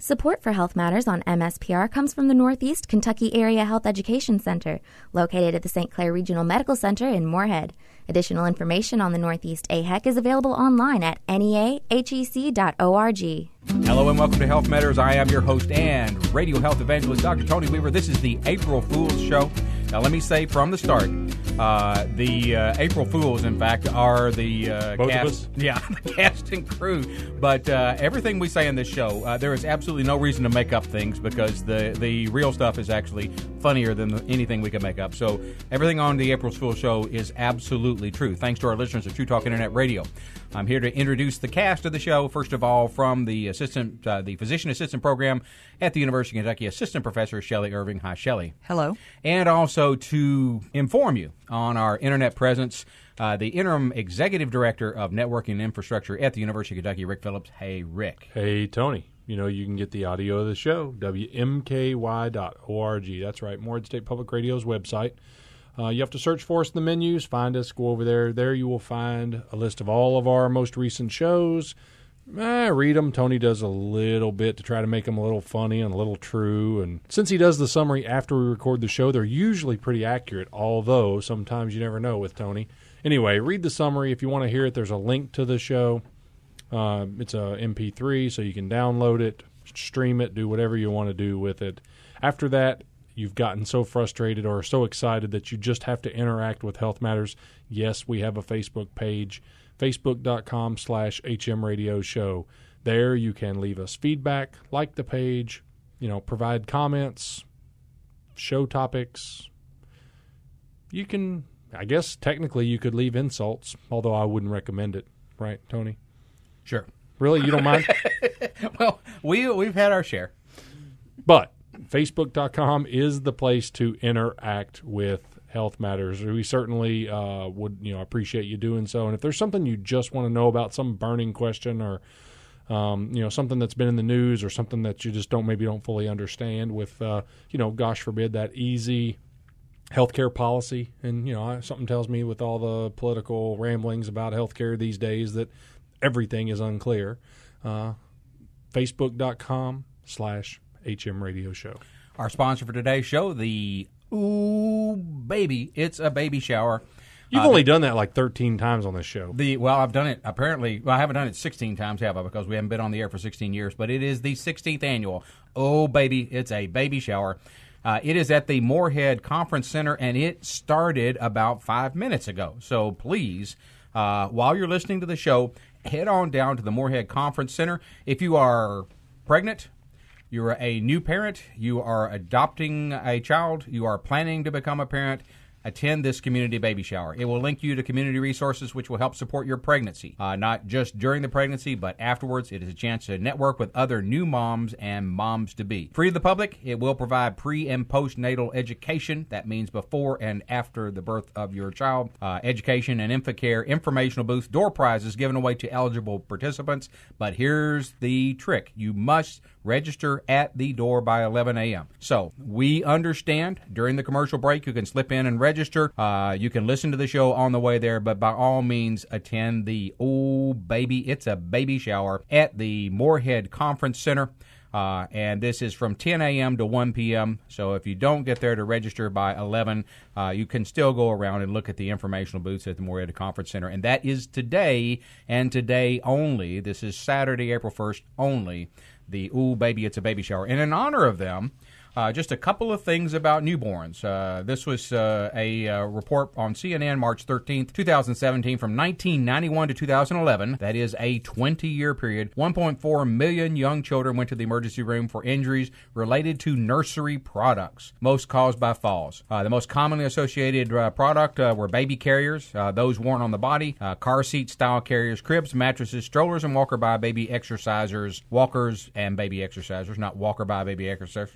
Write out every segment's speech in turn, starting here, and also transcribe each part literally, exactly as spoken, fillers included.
Support for Health Matters on M S P R comes from the Northeast Kentucky Area Health Education Center, located at the Saint Clair Regional Medical Center in Moorhead. Additional information on the Northeast A H E C is available online at N E A H E C dot org. Hello and welcome to Health Matters. I am your host and radio health evangelist, Doctor Tony Weaver. This is the April Fool's Show. Now, let me say from the start, uh, the uh, April Fools, in fact, are the uh, Both cast, of us? yeah, the cast and crew. But uh, everything we say in this show, uh, there is absolutely no reason to make up things because the the real stuff is actually funnier than anything we can make up. So everything on the April Fool's Show is absolutely true. Thanks to our listeners at True Talk Internet Radio. I'm here to introduce the cast of the show. First of all, from the assistant, uh, the physician assistant program at the University of Kentucky, Assistant Professor Shelley Irving. Hi, Shelley. Hello. And also to inform you on our internet presence, uh, the interim executive director of networking and infrastructure at the University of Kentucky, Rick Phillips. Hey, Rick. Hey, Tony. You know, you can get the audio of the show, W M K Y dot org. That's right, Moorhead State Public Radio's website. Uh, you have to search for us in the menus, find us, go over there. There you will find a list of all of our most recent shows. Eh, read them. Tony does a little bit to try to make them a little funny and a little true. And since he does the summary after we record the show, they're usually pretty accurate, although sometimes you never know with Tony. Anyway, read the summary. If you want to hear it, there's a link to the show. Uh, it's a M P three, so you can download it, stream it, do whatever you want to do with it. After that, you've gotten so frustrated or so excited that you just have to interact with Health Matters. Yes, we have a Facebook page, facebook.com slash HM Radio Show. There you can leave us feedback, like the page, you know, provide comments, show topics. You can, I guess technically you could leave insults, although I wouldn't recommend it. Right, Tony? Sure. Really? You don't mind? Well, we, we've had our share. But Facebook dot com is the place to interact with Health Matters. We certainly uh, would, you know, appreciate you doing so. And if there's something you just want to know about, some burning question or, um, you know, something that's been in the news or something that you just don't maybe don't fully understand with, uh, you know, gosh forbid, that easy healthcare policy. And, you know, something tells me with all the political ramblings about healthcare these days that everything is unclear. Uh, Facebook.com slash HM Radio Show. Our sponsor for today's show, the Ooh Baby, It's a Baby Shower. You've uh, only the, done that like thirteen times on this show. The Well, I've done it apparently. Well, I haven't done it sixteen times, have I? Because we haven't been on the air for sixteen years. But it is the sixteenth annual Oh Baby, It's a Baby Shower. Uh, it is at the Moorhead Conference Center, and it started about five minutes ago. So please, uh, while you're listening to the show, head on down to the Moorhead Conference Center. If you are pregnant, you're a new parent, you are adopting a child, you are planning to become a parent, attend this community baby shower. It will link you to community resources which will help support your pregnancy. Uh, not just during the pregnancy, but afterwards. It is a chance to network with other new moms and moms-to-be. Free to the public, it will provide pre- and postnatal education. That means before and after the birth of your child. Uh, education and infant care, informational booths, door prizes given away to eligible participants. But here's the trick. You must register at the door by eleven a.m. So we understand during the commercial break you can slip in and register. Uh, you can listen to the show on the way there, but by all means attend the Oh Baby, It's a Baby Shower at the Moorhead Conference Center. Uh, and this is from ten a.m. to one p.m. So if you don't get there to register by eleven, uh, you can still go around and look at the informational booths at the Moorhead Conference Center. And that is today and today only. This is Saturday, April first only. The Ooh Baby, It's a Baby Shower. And in honor of them, uh, just a couple of things about newborns. Uh, this was uh, a uh, report on C N N March thirteenth, twenty seventeen, from nineteen ninety-one to two thousand eleven. That is a twenty-year period. one point four million young children went to the emergency room for injuries related to nursery products, most caused by falls. Uh, the most commonly associated uh, product uh, were baby carriers, uh, those worn on the body, uh, car seat style carriers, cribs, mattresses, strollers, and walker by baby exercisers, walkers and baby exercisers, not walker by baby exercisers.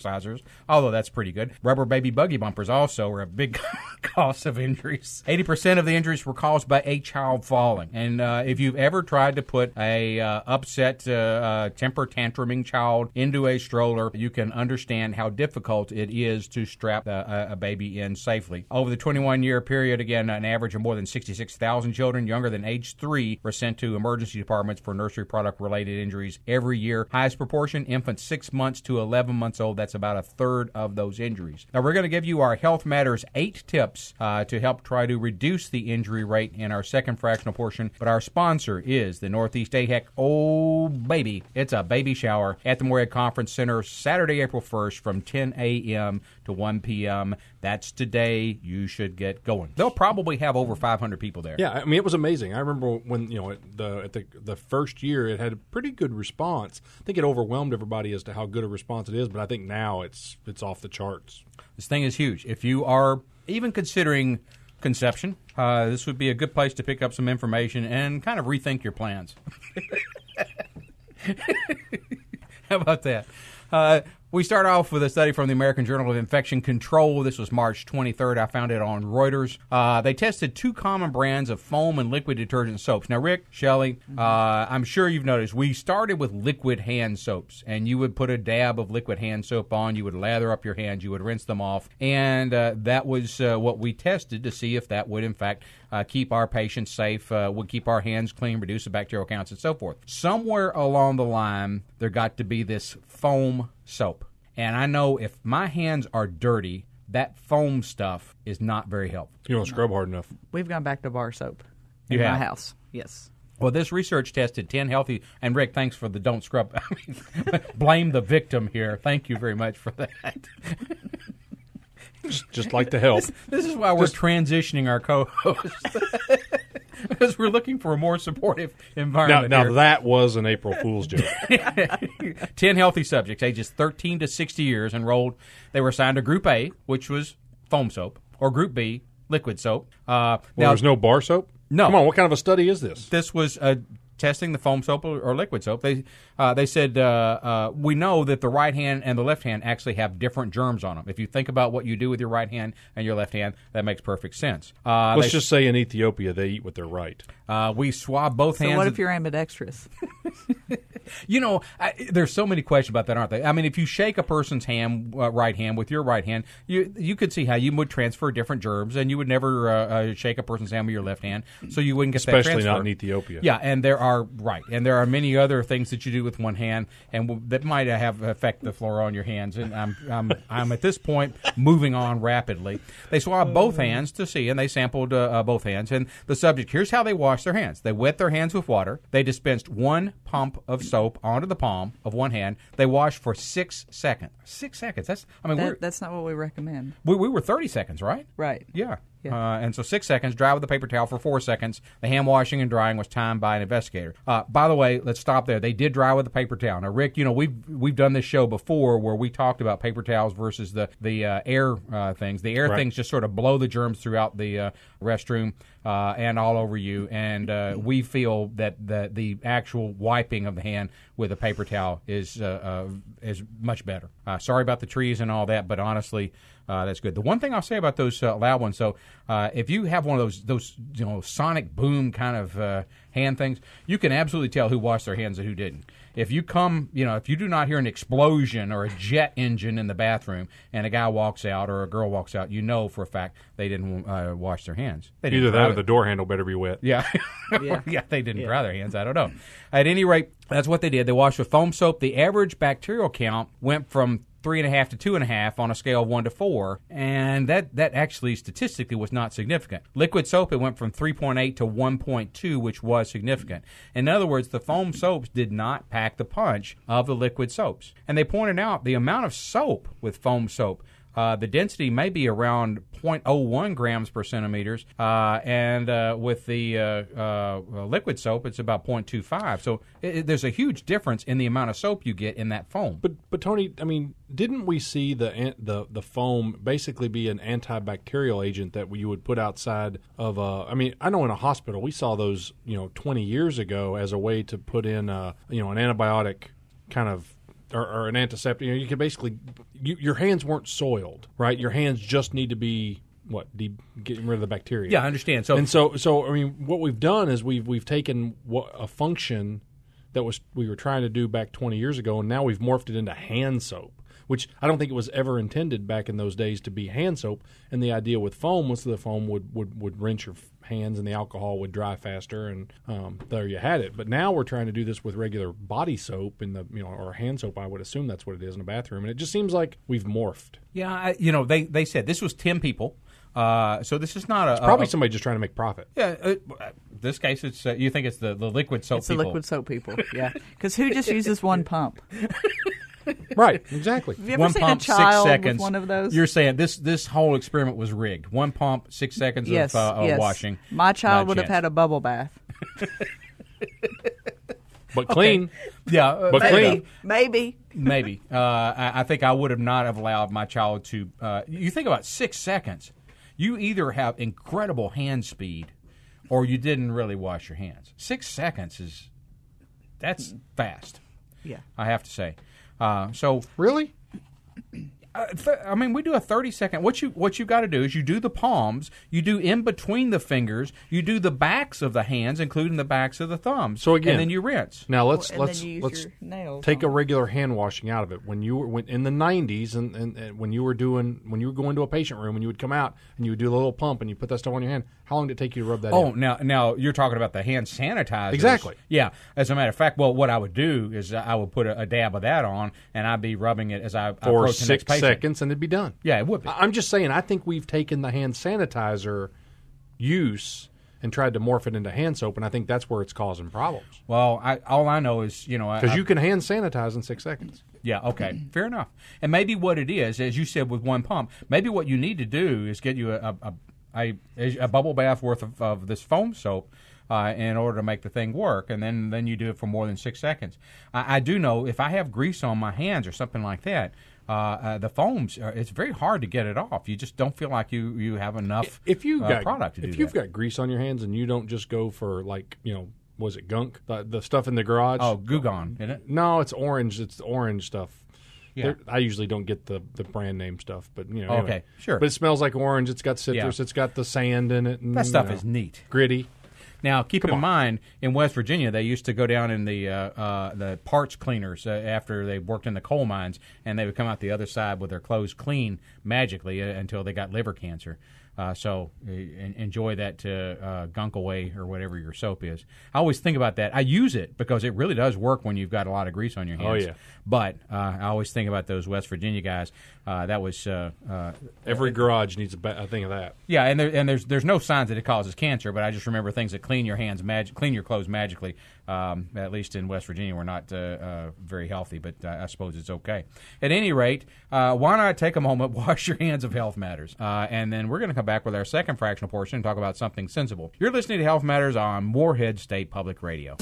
exercisers, although that's pretty good. Rubber baby buggy bumpers also are a big cause of injuries. eighty percent of the injuries were caused by a child falling. And uh, if you've ever tried to put a uh, upset, uh, uh, temper tantruming child into a stroller, you can understand how difficult it is to strap a, a baby in safely. Over the twenty-one-year period, again, an average of more than sixty-six thousand children younger than age three were sent to emergency departments for nursery product-related injuries every year. Highest proportion, infants six months to eleven months old. That's about a third of those injuries. Now, we're going to give you our Health Matters eight tips uh, to help try to reduce the injury rate in our second fractional portion. But our sponsor is the Northeast A H E C. Oh, baby. It's a baby shower at the Morehead Conference Center Saturday, April first from ten a.m. to one p.m. That's today. You should get going. They'll probably have over five hundred people there. Yeah, I mean, it was amazing. I remember when, you know, at the at the, the first year, it had a pretty good response. I think it overwhelmed everybody as to how good a response it is, but I think now it's it's off the charts. This thing is huge. If you are even considering conception, uh, this would be a good place to pick up some information and kind of rethink your plans. How about that? Uh, we start off with a study from the American Journal of Infection Control. This was March twenty-third. I found it on Reuters. Uh, they tested two common brands of foam and liquid detergent soaps. Now, Rick, Shelley, uh, I'm sure you've noticed, we started with liquid hand soaps, and you would put a dab of liquid hand soap on. You would lather up your hands. You would rinse them off, and uh, that was uh, what we tested to see if that would, in fact, uh, keep our patients safe, uh, would keep our hands clean, reduce the bacterial counts, and so forth. Somewhere along the line, there got to be this foam soap. And I know if my hands are dirty, that foam stuff is not very helpful. You don't scrub hard enough. We've gone back to bar soap in You my have? house. Yes. Well, this research tested ten healthy, and Rick, thanks for the don't scrub. I mean, blame the victim here. Thank you very much for that. Just, just like to help. This, this is why we're transitioning our co-hosts. Because we're looking for a more supportive environment. Now, now here. that was an April Fool's joke. ten healthy subjects, ages thirteen to sixty years, enrolled. They were assigned to Group A, which was foam soap, or Group B, liquid soap. Uh, Well, now, there's no bar soap? No. Come on, what kind of a study is this? This was uh, testing the foam soap or, or liquid soap. They uh, they said, uh, uh, we know that the right hand and the left hand actually have different germs on them. If you think about what you do with your right hand and your left hand, that makes perfect sense. Uh, Let's they, just say in Ethiopia they eat with their right. Uh, we swab both So hands. what if you're ambidextrous? You know, I, there's so many questions about that, aren't there? I mean, if you shake a person's hand, uh, right hand with your right hand, you you could see how you would transfer different germs, and you would never uh, uh, shake a person's hand with your left hand, so you wouldn't get that Especially transfer. not in Ethiopia. Yeah, and there are right, and there are many other things that you do with one hand, and w- that might have affect the flora on your hands. And I'm I'm I'm at this point moving on rapidly. They swabbed both hands to see, and they sampled uh, uh, both hands. And the subject, here's how they washed their hands: they wet their hands with water. They dispensed one pump of soap onto the palm of one hand. They washed for six seconds. Six seconds. That's I mean, we're, That, that's not what we recommend. we we were thirty seconds, right? Right. Yeah. Yeah. Uh, and so six seconds, dry with a paper towel for four seconds. The hand washing and drying was timed by an investigator. Uh, by the way, let's stop there. They did dry with a paper towel. Now, Rick, you know, we've we've done this show before where we talked about paper towels versus the, the uh, air uh, things. The air Right. things just sort of blow the germs throughout the uh, restroom uh, and all over you. And uh, we feel that the, the actual wiping of the hand with a paper towel is, uh, uh, is much better. Uh, sorry about the trees and all that, but honestly, Uh, that's good. The one thing I'll say about those uh, loud ones, so uh, if you have one of those those you know sonic boom kind of uh, hand things, you can absolutely tell who washed their hands and who didn't. If you come, you know, if you do not hear an explosion or a jet engine in the bathroom and a guy walks out or a girl walks out, you know for a fact they didn't uh, wash their hands. They didn't Either that dry or the door handle better be wet. yeah. Yeah. yeah, they didn't Yeah. dry their hands. I don't know. At any rate, that's what they did. They washed with foam soap. The average bacterial count went from three and a half to two and a half on a scale of one to four, and that, that actually statistically was not significant. Liquid soap, it went from three point eight to one point two, which was significant. In other words, the foam soaps did not pack the punch of the liquid soaps. And they pointed out the amount of soap with foam soap, Uh, the density may be around zero point zero one grams per centimeters, uh, and uh, with the uh, uh, liquid soap, it's about zero point two five. So it, it, there's a huge difference in the amount of soap you get in that foam. But but Tony, I mean, didn't we see the an- the the foam basically be an antibacterial agent that you would put outside of a? I mean, I know in a hospital we saw those, you know, twenty years ago as a way to put in a, you know, an antibiotic kind of or, or an antiseptic. You know, you can basically you, your hands weren't soiled, right? Your hands just need to be what de- getting rid of the bacteria. Yeah, I understand. So and so so I mean, what we've done is we've we've taken what a function that was we were trying to do back twenty years ago, and now we've morphed it into hand soap, which I don't think it was ever intended back in those days to be hand soap. And the idea with foam was the foam would, would, would rinse your hands and the alcohol would dry faster, and um, there you had it. But now we're trying to do this with regular body soap in the you know or hand soap. I would assume that's what it is in a bathroom, and it just seems like we've morphed. yeah, I, you know, they they said this was ten people, uh, so this is not a It's probably a, somebody just trying to make profit. Yeah, uh, this case, it's uh, you think it's the, the liquid soap It's the people. liquid soap people, yeah. Because who just uses one pump? Right, exactly. Have you ever One seen pump, a child six seconds. with one of those? You're saying this this whole experiment was rigged. One pump, six seconds yes, of, uh, of yes. washing. My Not child a would have chance. had a bubble bath. But clean. Yeah, uh, But fair clean. enough. Maybe. Maybe. Uh, I, I think I would have not have allowed my child to. Uh, you think about six seconds. You either have incredible hand speed, or you didn't really wash your hands. Six seconds is that's fast. Yeah. I have to say. Uh, so Really? Uh, th- I mean, we do a thirty second. What you what you got to do is you do the palms, you do in between the fingers, you do the backs of the hands, including the backs of the thumbs. So again- and then you rinse. Now let's and let's then you use let's your nails take a on it. regular hand washing out of it. When you were when, in the nineties, and, and, and when you were doing when you were going to a patient room, and you would come out and you would do a little pump and you put that stuff on your hand. How long did it take you to rub that Oh, in? now now you're talking about the hand sanitizer. Exactly. Yeah. As a matter of fact, well, what I would do is I would put a, a dab of that on, and I'd be rubbing it as I For approach the six next patient. seconds, and it'd be done. Yeah, it would be. I- I'm just saying. I think we've taken the hand sanitizer use and tried to morph it into hand soap, and I think that's where it's causing problems. Well, I, all I know is you know I- Because I- you can hand sanitize in six seconds. Yeah, okay. Fair enough. And maybe what it is, as you said with one pump, maybe what you need to do is get you a a, a, a bubble bath worth of, of this foam soap uh, in order to make the thing work, and then, then you do it for more than six seconds. I, I do know if I have grease on my hands or something like that, uh, uh, the foams, are, it's very hard to get it off. You just don't feel like you, you have enough If you uh, got product to do if you've that. got grease on your hands and you don't just go for like you know was it gunk the, the stuff in the garage? Oh, Gugon, isn't it? No, it's orange. It's the orange stuff. Yeah. There- I usually don't get the, the brand name stuff, but you know. Okay, anyway. sure. But it smells like orange. It's got citrus. Yeah. It's got the sand in it. And, That stuff you know, is neat. gritty. Now, keep Come in on. mind, in West Virginia, they used to go down in the uh, uh, the parts cleaners uh, after they worked in the coal mines, and they would come out the other side with their clothes clean magically uh, until they got liver cancer. Uh, so uh, en- enjoy that uh, uh, gunk away or whatever your soap is. I always think about that. I use it because it really does work when you've got a lot of grease on your hands. Oh, yeah. But uh, I always think about those West Virginia guys. Uh, that was uh, uh, Every garage needs a, ba- a thing of that. yeah, and there, and there's there's no signs that it causes cancer, but I just remember things that clean your hands, mag- clean your clothes magically. Um, at least in West Virginia, we're not uh, uh, very healthy, but uh, I suppose it's okay. At any rate, uh, why not take a moment, wash your hands of Health Matters, uh, and then we're going to come back with our second fractional portion and talk about something sensible. You're listening to Health Matters on Moorhead State Public Radio.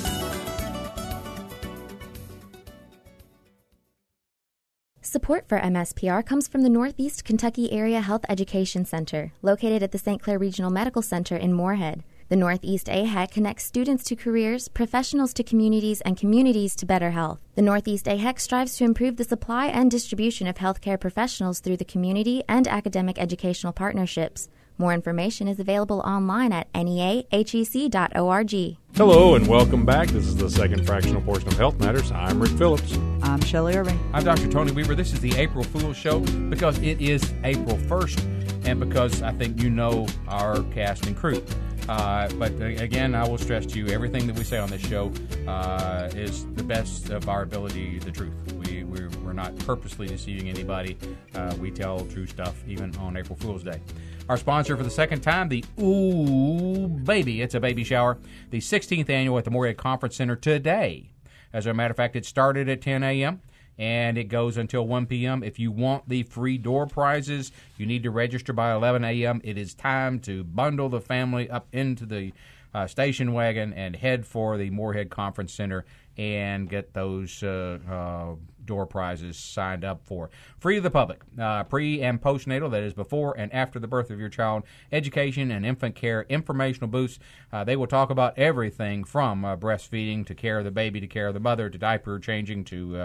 Support for M S P R comes from the Northeast Kentucky Area Health Education Center, located at the Saint Clair Regional Medical Center in Moorhead. The Northeast A H E C connects students to careers, professionals to communities, and communities to better health. The Northeast A H E C strives to improve the supply and distribution of healthcare professionals through the community and academic educational partnerships. More information is available online at N E A H E C dot org. Hello and welcome back. This is the second fractional portion of Health Matters. I'm Rick Phillips. I'm Shelley Irving. I'm Doctor Tony Weaver. This is the April Fool's Show because it is April first and because I think you know our cast and crew. Uh, but uh, again, I will stress to you, everything that we say on this show uh, is the best of our ability, the truth. We, we're, we're not purposely deceiving anybody. Uh, we tell true stuff even on April Fool's Day. Our sponsor for the second time, the Ooh Baby, It's a Baby Shower, the sixteenth annual at the Moorhead Conference Center today. As a matter of fact, it started at ten a.m., and it goes until one p.m. If you want the free door prizes, you need to register by eleven a.m. It is time to bundle the family up into the uh, station wagon and head for the Moorhead Conference Center and get those uh, uh, door prizes signed up for. Free to the public. Uh, pre- and postnatal, that is before and after the birth of your child, education and infant care, informational booths. Uh, they will talk about everything from uh, breastfeeding to care of the baby to care of the mother to diaper changing to uh,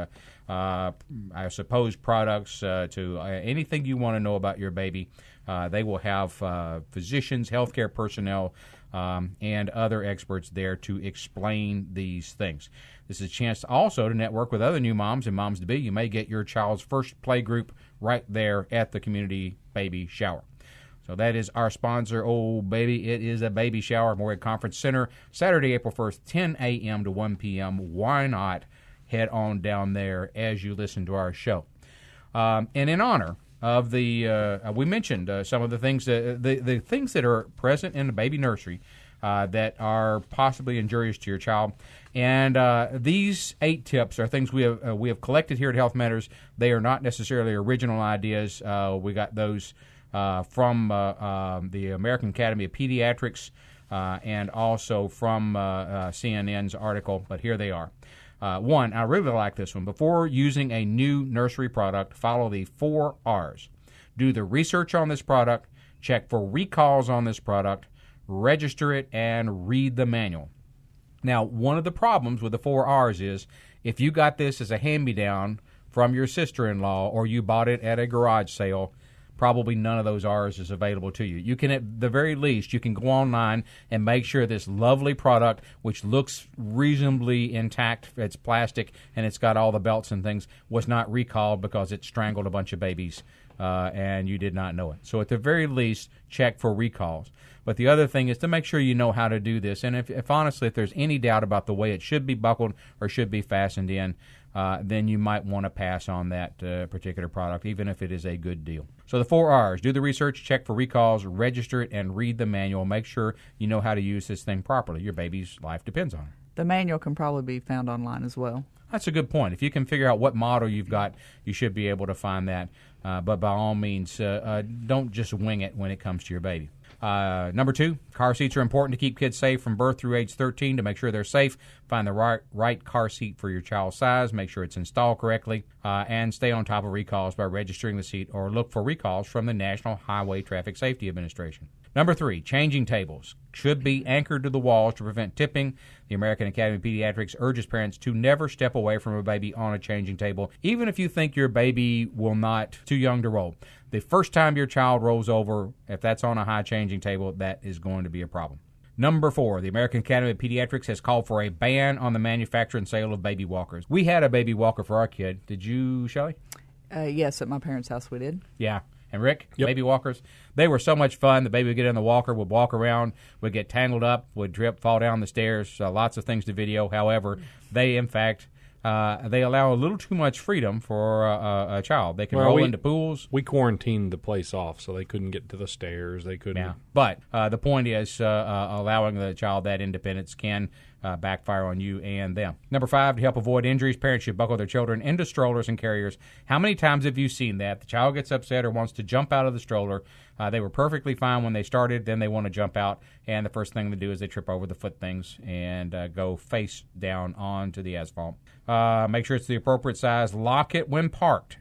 uh, I suppose, products uh, to uh, anything you want to know about your baby. Uh, they will have uh, physicians, healthcare personnel, um, and other experts there to explain these things. This is a chance also to network with other new moms and moms-to-be. You may get your child's first play group right there at the community baby shower. So that is our sponsor, Oh Baby. It is a baby shower, Morehead Conference Center, Saturday, April first, ten a.m. to one p.m. Why not head on down there as you listen to our show? Um, and in honor of the, uh, we mentioned uh, some of the things that the, the things that are present in the baby nursery uh, that are possibly injurious to your child. And uh, these eight tips are things we have uh, we have collected here at Health Matters. They are not necessarily original ideas. Uh, we got those uh, from uh, um, the American Academy of Pediatrics uh, and also from uh, uh, C N N's article, but here they are. Uh, one, I really like this one. Before using a new nursery product, follow the four R's. Do the research on this product, check for recalls on this product, register it, and read the manual. Now, one of the problems with the four R's is if you got this as a hand-me-down from your sister-in-law or you bought it at a garage sale, probably none of those R's is available to you. You can, at the very least, you can go online and make sure this lovely product, which looks reasonably intact, it's plastic, and it's got all the belts and things, was not recalled because it strangled a bunch of babies uh, and you did not know it. So at the very least, check for recalls. But the other thing is to make sure you know how to do this. And if, if honestly, if there's any doubt about the way it should be buckled or should be fastened in, uh, then you might want to pass on that uh, particular product, even if it is a good deal. So the four R's, do the research, check for recalls, register it, and read the manual. Make sure you know how to use this thing properly. Your baby's life depends on it. The manual can probably be found online as well. That's a good point. If you can figure out what model you've got, you should be able to find that. Uh, but by all means, uh, uh, don't just wing it when it comes to your baby. Uh, number two, car seats are important to keep kids safe from birth through age thirteen. To make sure they're safe, find the right, right car seat for your child's size, make sure it's installed correctly, uh, and stay on top of recalls by registering the seat or look for recalls from the National Highway Traffic Safety Administration. Number three, changing tables should be anchored to the walls to prevent tipping. The American Academy of Pediatrics urges parents to never step away from a baby on a changing table, even if you think your baby will not, too young to roll. The first time your child rolls over, if that's on a high changing table, that is going to be a problem. Number four, the American Academy of Pediatrics has called for a ban on the manufacture and sale of baby walkers. We had a baby walker for our kid. Did you, Shelley? Uh, yes, at my parents' house we did. Yeah. And Rick, Yep. baby walkers, they were so much fun. The baby would get in the walker, would walk around, would get tangled up, would trip, fall down the stairs, uh, lots of things to video. However, they, in fact, uh, they allow a little too much freedom for uh, a child. They can Well, roll we- into pools. We quarantined the place off, so they couldn't get to the stairs. They couldn't. Yeah. But uh, the point is uh, uh, allowing the child that independence can uh, backfire on you and them. Number five, to help avoid injuries, parents should buckle their children into strollers and carriers. How many times have you seen that? The child gets upset or wants to jump out of the stroller. Uh, they were perfectly fine when they started. Then they want to jump out, and the first thing they do is they trip over the foot things and uh, go face down onto the asphalt. Uh, make sure it's the appropriate size. Lock it when parked.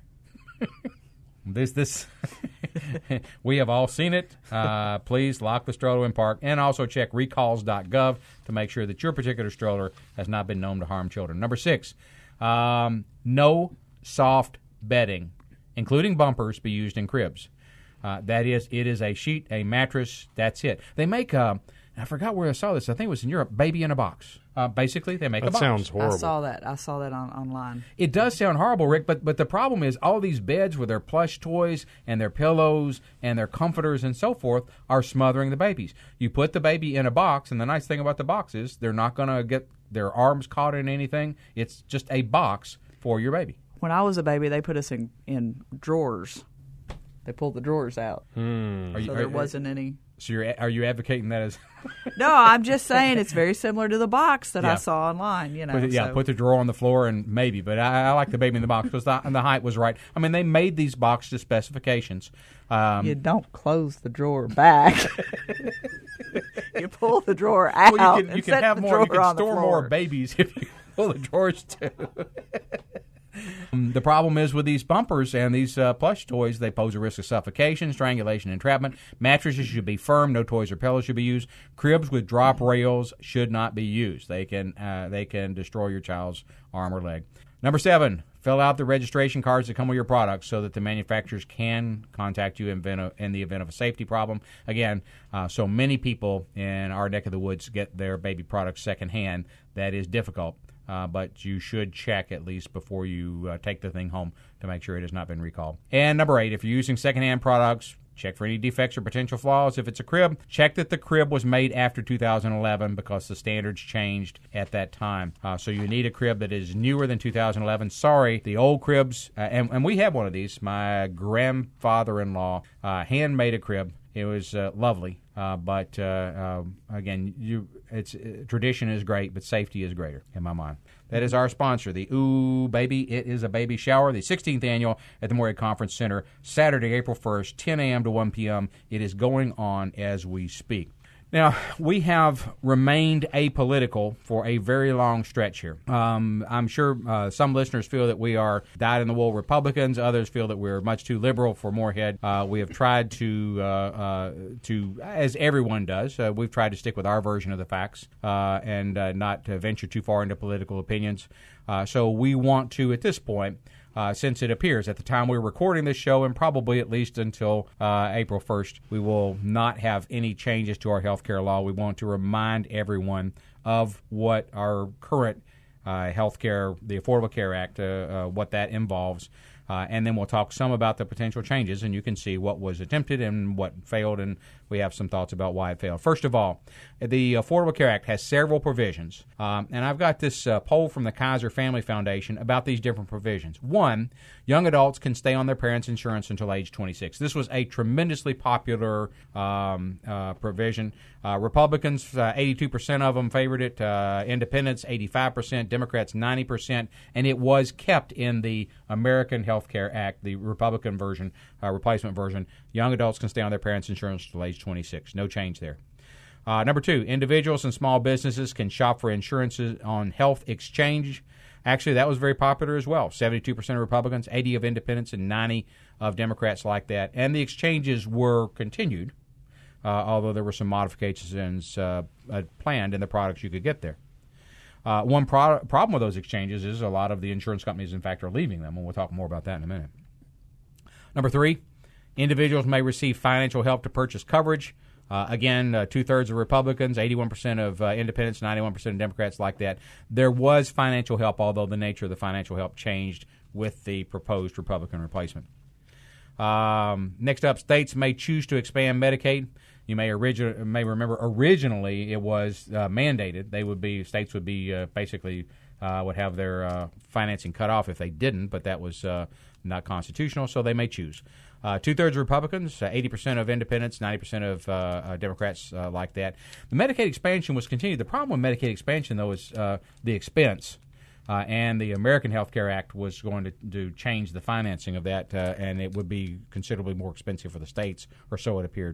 This, this, we have all seen it. Uh, please lock the stroller in park, and also check recalls dot gov to make sure that your particular stroller has not been known to harm children. Number six, um, no soft bedding, including bumpers, be used in cribs. Uh, that is, it is a sheet, a mattress. That's it. They make a. I forgot where I saw this. I think it was in Europe. Baby in a box. Uh, basically, they make That a box. sounds horrible. I saw that. I saw that on online. It does sound horrible, Rick, but but the problem is all these beds with their plush toys and their pillows and their comforters and so forth are smothering the babies. You put the baby in a box, and the nice thing about the box is they're not going to get their arms caught in anything. It's just a box for your baby. When I was a baby, they put us in, in drawers. They pulled the drawers out. Hmm. Are you, So are- there wasn't any. So you're are you advocating that as? No, I'm just saying it's very similar to the box that Yeah. I saw online. You know, Put it, yeah, so. put the drawer on the floor and maybe, but I, I like the baby in the box because the, and the height was right. I mean, they made these boxes to specifications. Um, You don't close the drawer back. You pull the drawer out well, you can, you and can set have the more. drawer You can on the store floor. more babies if you pull the drawers too. Um, the problem is with these bumpers and these uh, plush toys, they pose a risk of suffocation, strangulation, entrapment. Mattresses should be firm. No toys or pillows should be used. Cribs with drop rails should not be used. They can uh, they can destroy your child's arm or leg. Number seven, fill out the registration cards that come with your products so that the manufacturers can contact you in, event- in the event of a safety problem. Again, uh, so many people in our neck of the woods get their baby products secondhand. That is difficult, uh, but you should check at least before you uh, take the thing home to make sure it has not been recalled. And number eight, if you're using secondhand products, check for any defects or potential flaws. If it's a crib, check that the crib was made after two thousand eleven because the standards changed at that time. Uh, so you need a crib that is newer than two thousand eleven. Sorry, the old cribs, uh, and, and we have one of these. My grandfather-in-law uh, handmade a crib. It was uh, lovely, uh, but uh, uh, again, you, it's uh, tradition is great, but safety is greater in my mind. That is our sponsor, the Ooh Baby. It is a baby shower, the sixteenth annual at the Morehead Conference Center, Saturday, April first, ten a.m. to one p.m. It is going on as we speak. Now, we have remained apolitical for a very long stretch here. Um, I'm sure uh, some listeners feel that we are dyed-in-the-wool Republicans. Others feel that we're much too liberal for Morehead. Uh, we have tried to, uh, uh, to, as everyone does, uh, we've tried to stick with our version of the facts uh, and uh, not to venture too far into political opinions. Uh, so we want to, at this point, Uh, since it appears at the time we're recording this show, and probably at least until uh, April first, we will not have any changes to our health care law. We want to remind everyone of what our current uh, health care, the Affordable Care Act, uh, uh, what that involves. Uh, and then we'll talk some about the potential changes, and you can see what was attempted and what failed, and we have some thoughts about why it failed. First of all, the Affordable Care Act has several provisions, um, and I've got this uh, poll from the Kaiser Family Foundation about these different provisions. One, young adults can stay on their parents' insurance until age twenty-six. This was a tremendously popular um, uh, provision. Uh, Republicans, uh, eighty-two percent of them favored it. Uh, independents, eighty-five percent. Democrats, ninety percent. And it was kept in the American Health Care Act, the Republican version, uh, replacement version. Young adults can stay on their parents' insurance until age twenty-six. No change there. Uh, number two, individuals and small businesses can shop for insurances on Health Exchange. Actually, that was very popular as well. seventy-two percent of Republicans, eighty of independents, and ninety of Democrats like that. And the exchanges were continued, uh, although there were some modifications uh, uh, planned in the products you could get there. Uh, one pro- problem with those exchanges is a lot of the insurance companies, in fact, are leaving them, and we'll talk more about that in a minute. Number three, individuals may receive financial help to purchase coverage. Uh, again, uh, two-thirds of Republicans, eighty-one percent of uh, independents, ninety-one percent of Democrats like that. There was financial help, although the nature of the financial help changed with the proposed Republican replacement. Um, next up, states may choose to expand Medicaid. You may origi- may remember originally it was uh, mandated. They would be states would be uh, basically uh, would have their uh, financing cut off if they didn't, but that was uh, not constitutional, so they may choose. Uh, two-thirds of Republicans, uh, eighty percent of independents, ninety percent of uh, uh, Democrats uh, like that. The Medicaid expansion was continued. The problem with Medicaid expansion, though, is uh, the expense. Uh, and the American Health Care Act was going to, to change the financing of that, uh, and it would be considerably more expensive for the states, or so it appeared.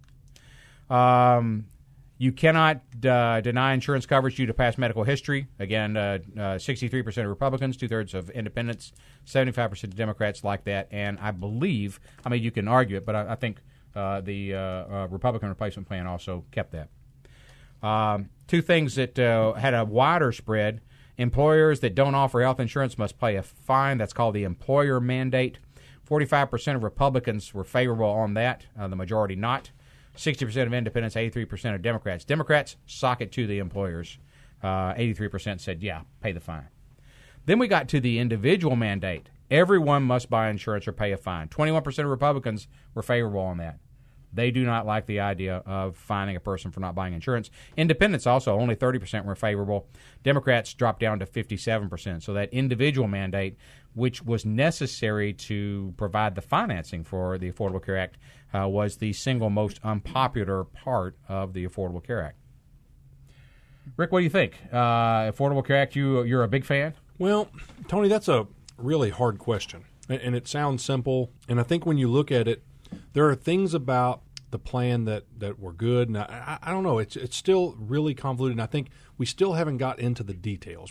Um, you cannot uh, deny insurance coverage due to past medical history. Again, uh, uh, sixty-three percent of Republicans, two-thirds of independents, seventy-five percent of Democrats like that. And I believe, I mean, you can argue it, but I, I think uh, the uh, uh, Republican replacement plan also kept that. Um, two things that uh, had a wider spread. Employers that don't offer health insurance must pay a fine. That's called the employer mandate. forty-five percent of Republicans were favorable on that, uh, the majority not. sixty percent of independents, eighty-three percent of Democrats. Democrats, sock it to the employers. Uh, eighty-three percent said, yeah, pay the fine. Then we got to the individual mandate. Everyone must buy insurance or pay a fine. twenty-one percent of Republicans were favorable on that. They do not like the idea of fining a person for not buying insurance. Independents also, only thirty percent were favorable. Democrats dropped down to fifty-seven percent. So that individual mandate, which was necessary to provide the financing for the Affordable Care Act, uh, was the single most unpopular part of the Affordable Care Act. Rick, what do you think? Uh, Affordable Care Act, you, you're a big fan? Well, Tony, that's a really hard question. And it sounds simple. And I think when you look at it, there are things about the plan that, that were good. And I, I don't know. It's it's still really convoluted. And I think we still haven't got into the details, right?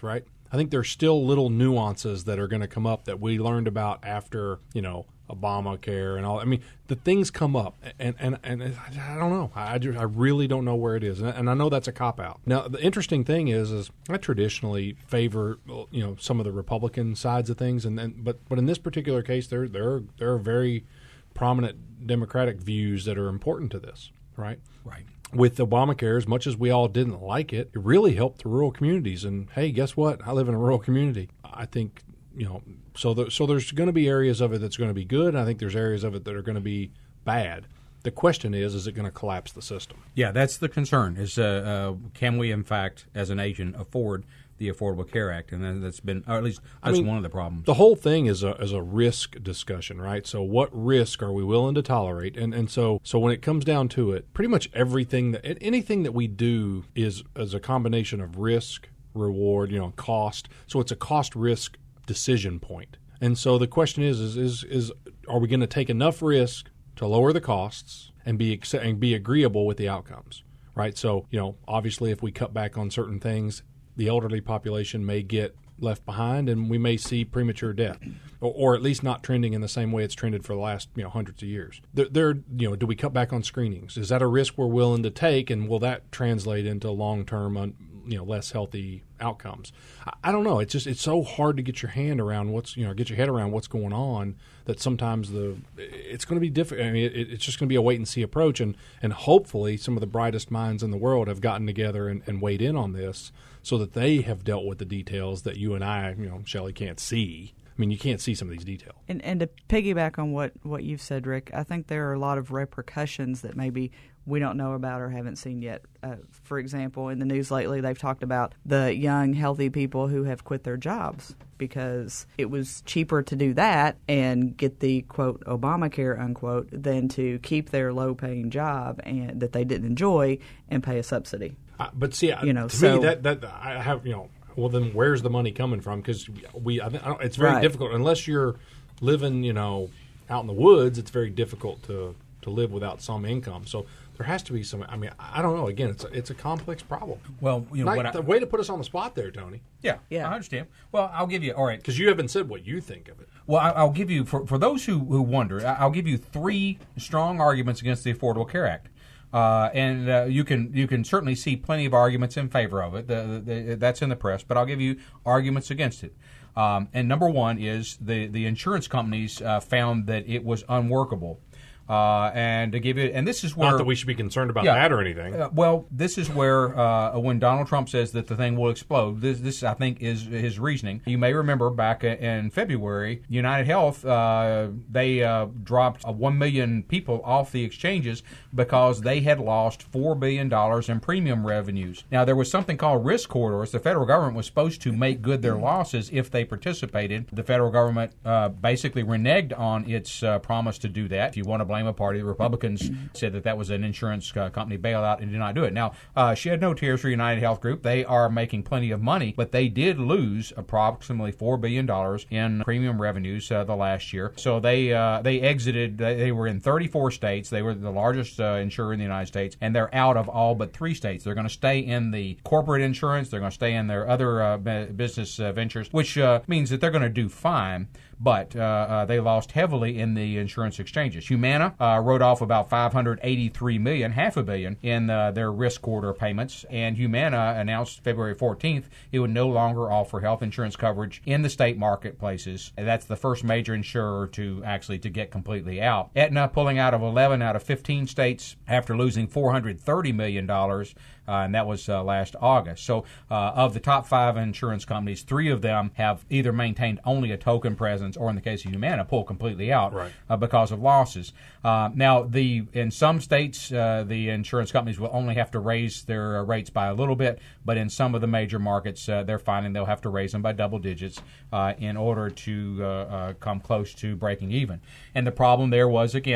I think there's still little nuances that are going to come up that we learned about after, you know, Obamacare and all. I mean, the things come up, and and, and I don't know. I, I really don't know where it is, and, and I know that's a cop-out. Now, the interesting thing is, is I traditionally favor, you know, some of the Republican sides of things, and, and but but in this particular case, there there are, there are very prominent Democratic views that are important to this, right? Right. With Obamacare, as much as we all didn't like it, it really helped the rural communities. And hey, guess what? I live in a rural community. I think, you know, so the, so there's going to be areas of it that's going to be good, and I think there's areas of it that are going to be bad. The question is, is it going to collapse the system? Yeah, that's the concern. Is uh, uh, can we, in fact, as a nation, afford the Affordable Care Act? And that's been, or at least that's I mean, one of the problems. The whole thing is a is a risk discussion, right? So what risk are we willing to tolerate? And and so so when it comes down to it, pretty much everything that anything that we do is is a combination of risk, reward, you know, cost. So it's a cost risk decision point. And so the question is is is, is are we going to take enough risk to lower the costs and be and be agreeable with the outcomes, right? So, you know, obviously if we cut back on certain things, the elderly population may get left behind, and we may see premature death, or, or at least not trending in the same way it's trended for the last, you know, hundreds of years. There, there, you know, do we cut back on screenings? Is that a risk we're willing to take, and will that translate into long-term, un, you know, less healthy outcomes? I, I don't know. It's just it's so hard to get your hand around what's, you know, get your head around what's going on, that sometimes the it's going to be difficult. I mean, it, it's just going to be a wait and see approach, and and hopefully some of the brightest minds in the world have gotten together and, and weighed in on this, so that they have dealt with the details that you and I, you know, Shelley, can't see. I mean, you can't see some of these details. And and to piggyback on what, what you've said, Rick, I think there are a lot of repercussions that maybe we don't know about or haven't seen yet. Uh, for example, in the news lately, they've talked about the young, healthy people who have quit their jobs because it was cheaper to do that and get the, quote, Obamacare, unquote, than to keep their low-paying job and that they didn't enjoy and pay a subsidy. Uh, but see, you know, to so, me, that, that I have, you know, well, then where's the money coming from? Because we, I, I don't, it's very right. difficult unless you're living, you know, out in the woods. It's very difficult to, to live without some income. So there has to be some. I mean, I don't know. Again, it's a, it's a complex problem. Well, you know, Not, what I, the way to put us on the spot there, Tony. Yeah, yeah, I understand. Well, I'll give you. All right, because you haven't said what you think of it. Well, I, I'll give you for for those who who wonder. I'll give you three strong arguments against the Affordable Care Act. Uh, and uh, you can you can certainly see plenty of arguments in favor of it. The, the, the, that's in the press, but I'll give you arguments against it. Um, and number one is the the insurance companies uh, found that it was unworkable. Uh, and to give you, and this is where not that we should be concerned about yeah, that or anything. Uh, well, this is where uh, when Donald Trump says that the thing will explode. This, this I think, is his reasoning. You may remember back in February, United Health uh, they uh, dropped uh, one million people off the exchanges because they had lost four billion dollars in premium revenues. Now there was something called risk corridors. The federal government was supposed to make good their losses if they participated. The federal government uh, basically reneged on its uh, promise to do that. If you want to blame a party, the Republicans said that that was an insurance uh, company bailout and did not do it. Now, uh, shed no tears for United Health Group. They are making plenty of money, but they did lose approximately four billion dollars in premium revenues uh, the last year. So they uh, they exited. They, they were in thirty-four states. They were the largest uh, insurer in the United States, and they're out of all but three states. They're going to stay in the corporate insurance. They're going to stay in their other uh, business uh, ventures, which uh, means that they're going to do fine. But uh, uh, they lost heavily in the insurance exchanges. Humana uh, wrote off about five hundred eighty-three million dollars, half a billion, in uh, their risk corridor payments. And Humana announced February fourteenth it would no longer offer health insurance coverage in the state marketplaces. And that's the first major insurer to actually to get completely out. Aetna pulling out of eleven out of fifteen states after losing four hundred thirty million dollars. Uh, and that was uh, last August. So uh, of the top five insurance companies, three of them have either maintained only a token presence or, in the case of Humana, pull completely out right. uh, because of losses. Uh, now, the in some states, uh, the insurance companies will only have to raise their uh, rates by a little bit, but in some of the major markets, uh, they're finding they'll have to raise them by double digits uh, in order to uh, uh, come close to breaking even. And the problem there was, again,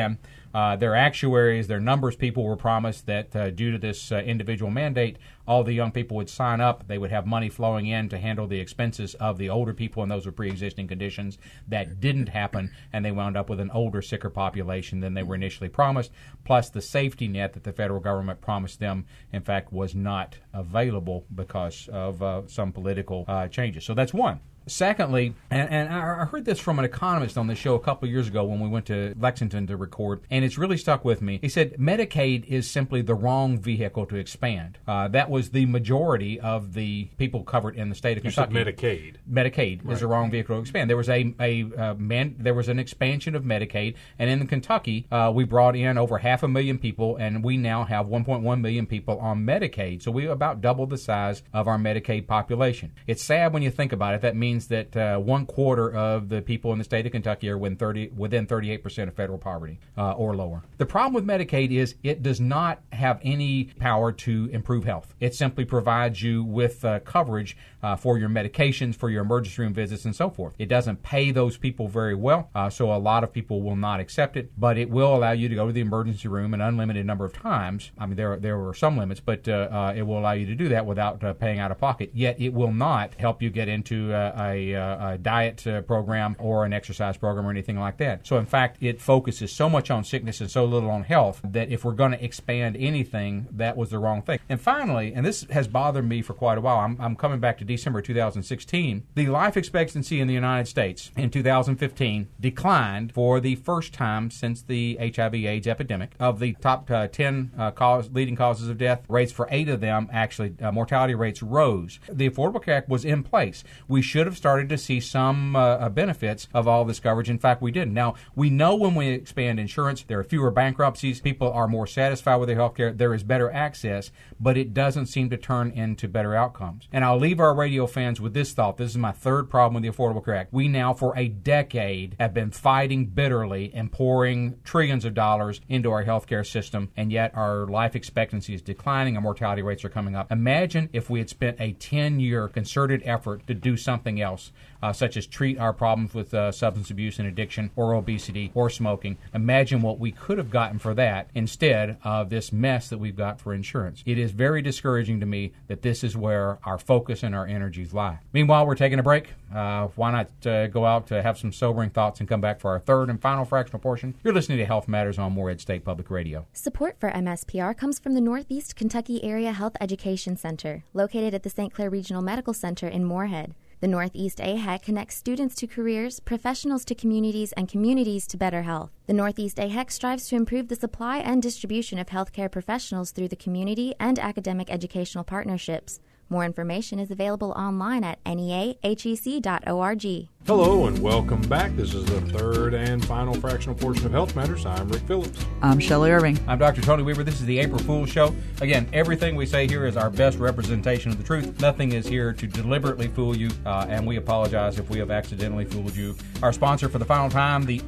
Uh, their actuaries, their numbers people were promised that uh, due to this uh, individual mandate, all the young people would sign up. They would have money flowing in to handle the expenses of the older people and those with pre-existing conditions. That didn't happen, and they wound up with an older, sicker population than they were initially promised. Plus, the safety net that the federal government promised them, in fact, was not available because of uh, some political uh, changes. So that's one. Secondly, and, and I heard this from an economist on the show a couple of years ago when we went to Lexington to record, and it's really stuck with me. He said Medicaid is simply the wrong vehicle to expand. Uh, that was the majority of the people covered in the state of You Kentucky. said Medicaid. Medicaid Right. is the wrong vehicle to expand. There was a, a uh, man, there was an expansion of Medicaid, and in Kentucky, uh, we brought in over half a million people, and we now have one point one million people on Medicaid. So we about doubled the size of our Medicaid population. It's sad when you think about it. That means that uh, one quarter of the people in the state of Kentucky are within, thirty, within thirty-eight percent of federal poverty uh, or lower. The problem with Medicaid is it does not have any power to improve health. It simply provides you with uh, coverage uh, for your medications, for your emergency room visits, and so forth. It doesn't pay those people very well, uh, so a lot of people will not accept it, but it will allow you to go to the emergency room an unlimited number of times. I mean, there, there are some limits, but uh, uh, it will allow you to do that without uh, paying out of pocket. Yet it will not help you get into uh, a, a diet uh, program or an exercise program or anything like that. So, in fact, it focuses so much on sickness and so little on health that if we're going to expand anything, that was the wrong thing. And finally, and this has bothered me for quite a while, I'm, I'm coming back to December two thousand sixteen, the life expectancy in the United States in two thousand fifteen declined for the first time since the H I V AIDS epidemic. Of the top uh, ten uh, cause, leading causes of death, rates for eight of them, actually, uh, mortality rates rose. The Affordable Care Act was in place. We should have started to see some uh, benefits of all this coverage. In fact, we didn't. Now, we know when we expand insurance, there are fewer bankruptcies, people are more satisfied with their health care, there is better access, but it doesn't seem to turn into better outcomes. And I'll leave our radio fans with this thought. This is my third problem with the Affordable Care Act. We now, for a decade, have been fighting bitterly and pouring trillions of dollars into our health care system, and yet our life expectancy is declining, our mortality rates are coming up. Imagine if we had spent a ten-year concerted effort to do something else, uh, such as treat our problems with uh, substance abuse and addiction or obesity or smoking. Imagine what we could have gotten for that instead of this mess that we've got for insurance. It is very discouraging to me that this is where our focus and our energies lie. Meanwhile, we're taking a break. Uh, why not uh, go out to have some sobering thoughts and come back for our third and final fractional portion? You're listening to Health Matters on Morehead State Public Radio. Support for M S P R comes from the Northeast Kentucky Area Health Education Center, located at the Saint Clair Regional Medical Center in Morehead. The Northeast A H E C connects students to careers, professionals to communities, and communities to better health. The Northeast A H E C strives to improve the supply and distribution of healthcare professionals through the community and academic educational partnerships. More information is available online at N E A H E C dot org. Hello and welcome back. This is the third and final fractional portion of Health Matters. I'm Rick Phillips. I'm Shelley Irving. I'm Doctor Tony Weaver. This is the April Fool's Show. Again, everything we say here is our best representation of the truth. Nothing is here to deliberately fool you, uh, and we apologize if we have accidentally fooled you. Our sponsor for the final time, the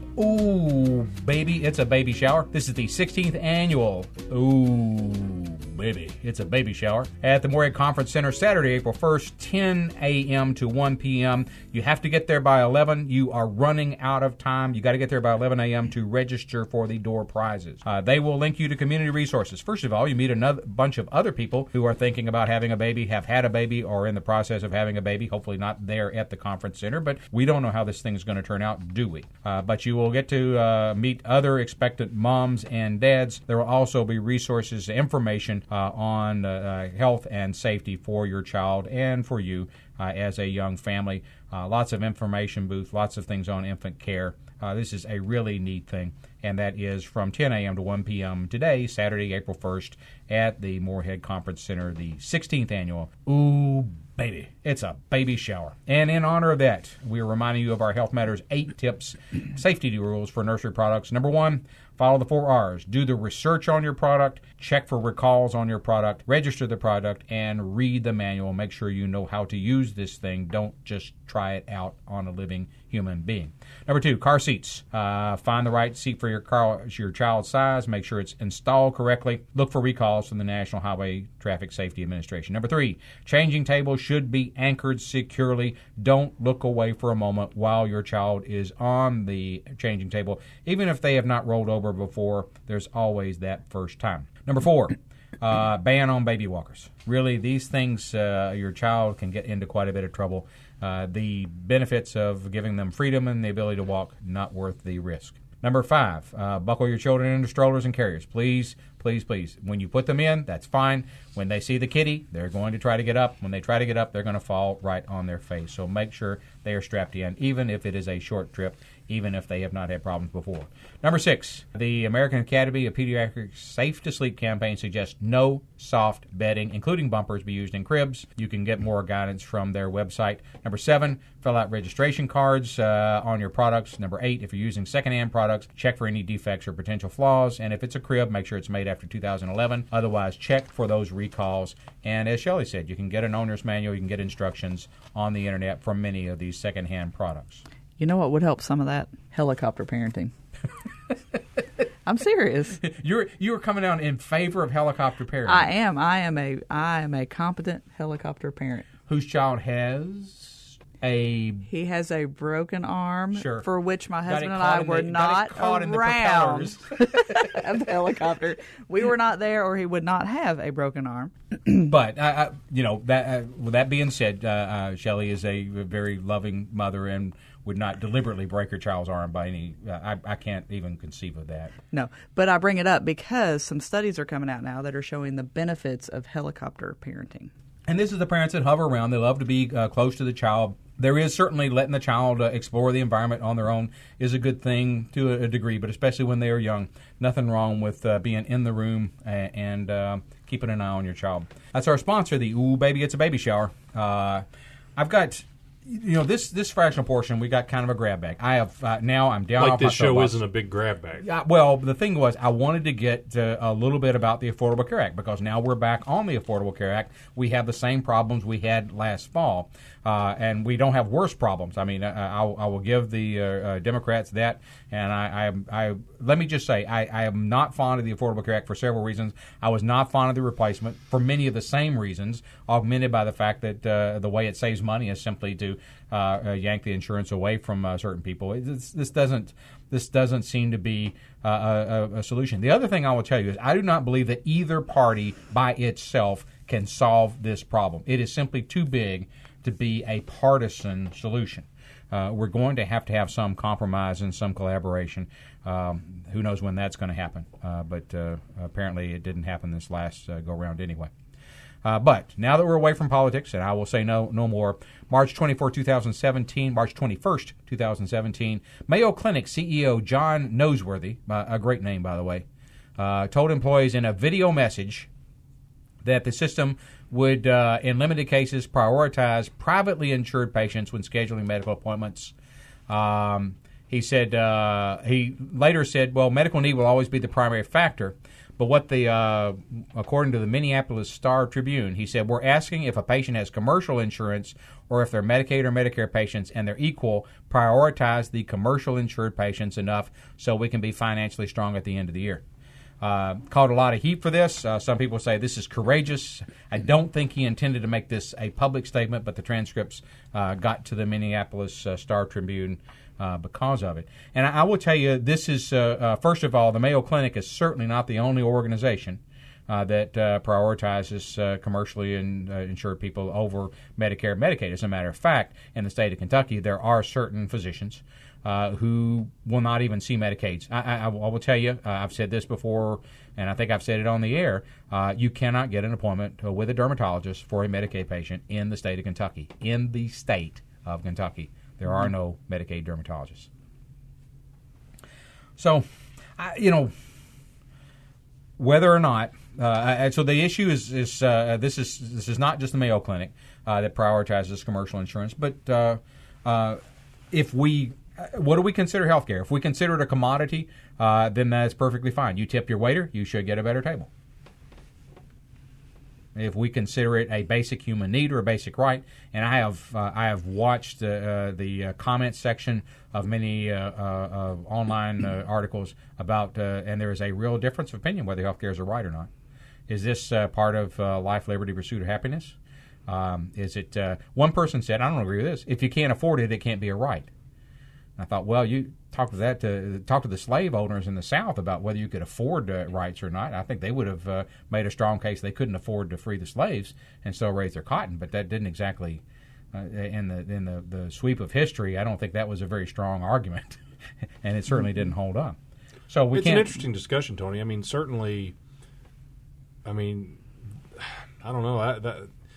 Ooh Baby, It's a Baby Shower. This is the sixteenth annual Ooh Baby, It's a Baby Shower at the Morehead Conference Center, Saturday, April first, ten a.m. to one p.m. You have to get there by eleven. You are running out of time. You got to get there by eleven a.m. to register for the door prizes. Uh, they will link you to community resources. First of all, you meet another bunch of other people who are thinking about having a baby, have had a baby, or in the process of having a baby. Hopefully not there at the conference center, but we don't know how this thing is going to turn out, do we? Uh, but you will get to uh, meet other expectant moms and dads. There will also be resources, information uh, on uh, health and safety for your child and for you uh, as a young family. Uh, lots of information booth, lots of things on infant care. Uh, this is a really neat thing, and that is from ten a.m. to one p.m. today, Saturday, April first, at the Morehead Conference Center, the sixteenth annual Ooh Baby, It's a Baby Shower. And in honor of that, we are reminding you of our Health Matters eight tips, safety rules for nursery products. Number one, follow the four R's. Do the research on your product, check for recalls on your product, register the product, and read the manual. Make sure you know how to use this thing. Don't just try it out on a living human being. Number two, car seats. Uh, find the right seat for your car, your child's size. Make sure it's installed correctly. Look for recalls from the National Highway Traffic Safety Administration. Number three, changing tables should be anchored securely. Don't look away for a moment while your child is on the changing table. Even if they have not rolled over before, there's always that first time. Number four, uh, ban on baby walkers. Really, these things, uh, your child can get into quite a bit of trouble. Uh, the benefits of giving them freedom and the ability to walk, not worth the risk. Number five, uh, buckle your children into strollers and carriers. Please, please, please. When you put them in, that's fine. When they see the kitty, they're going to try to get up. When they try to get up, they're going to fall right on their face. So make sure they are strapped in, even if it is a short trip, even if they have not had problems before. Number six, the American Academy of Pediatrics Safe to Sleep campaign suggests no soft bedding, including bumpers, be used in cribs. You can get more guidance from their website. Number seven, fill out registration cards uh, on your products. Number eight, if you're using secondhand products, check for any defects or potential flaws. And if it's a crib, make sure it's made after two thousand eleven. Otherwise, check for those recalls. And as Shelley said, you can get an owner's manual, you can get instructions on the internet for many of these secondhand products. You know what would help some of that? Helicopter parenting. I'm serious. You're you're coming out in favor of helicopter parenting. I am. I am a I am a competent helicopter parent. Whose child has a He has a broken arm, Sure. for which my Got it husband and caught I in were the- got it not caught in the around propellers. of the helicopter. We were not there, or he would not have a broken arm. But uh, uh, you know that. Uh, with that being said, uh, uh, Shelley is a very loving mother and would not deliberately break her child's arm by any. Uh, I, I can't even conceive of that. No, but I bring it up because some studies are coming out now that are showing the benefits of helicopter parenting. And this is the parents that hover around. They love to be uh, close to the child. There is certainly letting the child uh, explore the environment on their own is a good thing to a, a degree, but especially when they are young. Nothing wrong with uh, being in the room and, and uh, keeping an eye on your child. That's our sponsor, the Ooh Baby It's a Baby Shower. Uh, I've got... You know, this this fractional portion, we got kind of a grab bag. I have uh, now I'm down Like off this my show soapbox. isn't a big grab bag. Yeah, well, the thing was, I wanted to get uh, a little bit about the Affordable Care Act because now we're back on the Affordable Care Act. We have the same problems we had last fall, uh, and we don't have worse problems. I mean, I, I, I will give the uh, uh, Democrats that, and I, I, I let me just say, I, I am not fond of the Affordable Care Act for several reasons. I was not fond of the replacement for many of the same reasons, augmented by the fact that uh, the way it saves money is simply to uh, uh, yank the insurance away from uh, certain people. It's, this doesn't this doesn't seem to be uh, a, a solution. The other thing I will tell you is I do not believe that either party by itself can solve this problem. It is simply too big to be a partisan solution. Uh, we're going to have to have some compromise and some collaboration. Um, who knows when that's going to happen? Uh, but uh, apparently it didn't happen this last uh, go-round anyway. Uh, but now that we're away from politics, and I will say no no more, March twenty-fourth, twenty seventeen, March twenty-first, twenty seventeen, Mayo Clinic C E O John Noseworthy, uh, a great name, by the way, uh, told employees in a video message that the system would, uh, in limited cases, prioritize privately insured patients when scheduling medical appointments. Um, he said uh, he later said, well, medical need will always be the primary factor. But what the, uh, according to the Minneapolis Star Tribune, he said, we're asking if a patient has commercial insurance or if they're Medicaid or Medicare patients and they're equal, prioritize the commercial insured patients enough so we can be financially strong at the end of the year. Uh, caught a lot of heat for this. Uh, some people say this is courageous. I don't think he intended to make this a public statement, but the transcripts uh, got to the Minneapolis uh, Star Tribune uh, because of it. And I, I will tell you, this is, uh, uh, first of all, the Mayo Clinic is certainly not the only organization uh, that uh, prioritizes uh, commercially in, uh, insured people over Medicare and Medicaid. As a matter of fact, in the state of Kentucky, there are certain physicians Uh, who will not even see Medicaids. I, I, I will tell you, uh, I've said this before, and I think I've said it on the air, uh, you cannot get an appointment uh, with a dermatologist for a Medicaid patient in the state of Kentucky. In the state of Kentucky, there are no Medicaid dermatologists. So, I, you know, whether or not, uh, so the issue is, is uh, this is this is not just the Mayo Clinic uh, that prioritizes commercial insurance, but uh, uh, if we What do we consider healthcare? If we consider it a commodity, uh, then that's perfectly fine. You tip your waiter, you should get a better table. If we consider it a basic human need or a basic right, and I have uh, I have watched uh, uh, the uh, comment section of many uh, uh, uh, online uh, articles about, uh, and there is a real difference of opinion whether healthcare is a right or not. Is this uh, part of uh, life, liberty, pursuit of happiness? Um, is it uh, one person said, I don't agree with this. If you can't afford it, it can't be a right. And I thought, well, you talk to that to talk to the slave owners in the South about whether you could afford uh, rights or not. I think they would have uh, made a strong case they couldn't afford to free the slaves and still raise their cotton, but that didn't exactly. Uh, in the in the, the sweep of history, I don't think that was a very strong argument, and it certainly didn't hold up. So we it's can't. an interesting discussion, Tony. I mean, certainly. I mean, I don't know. I, that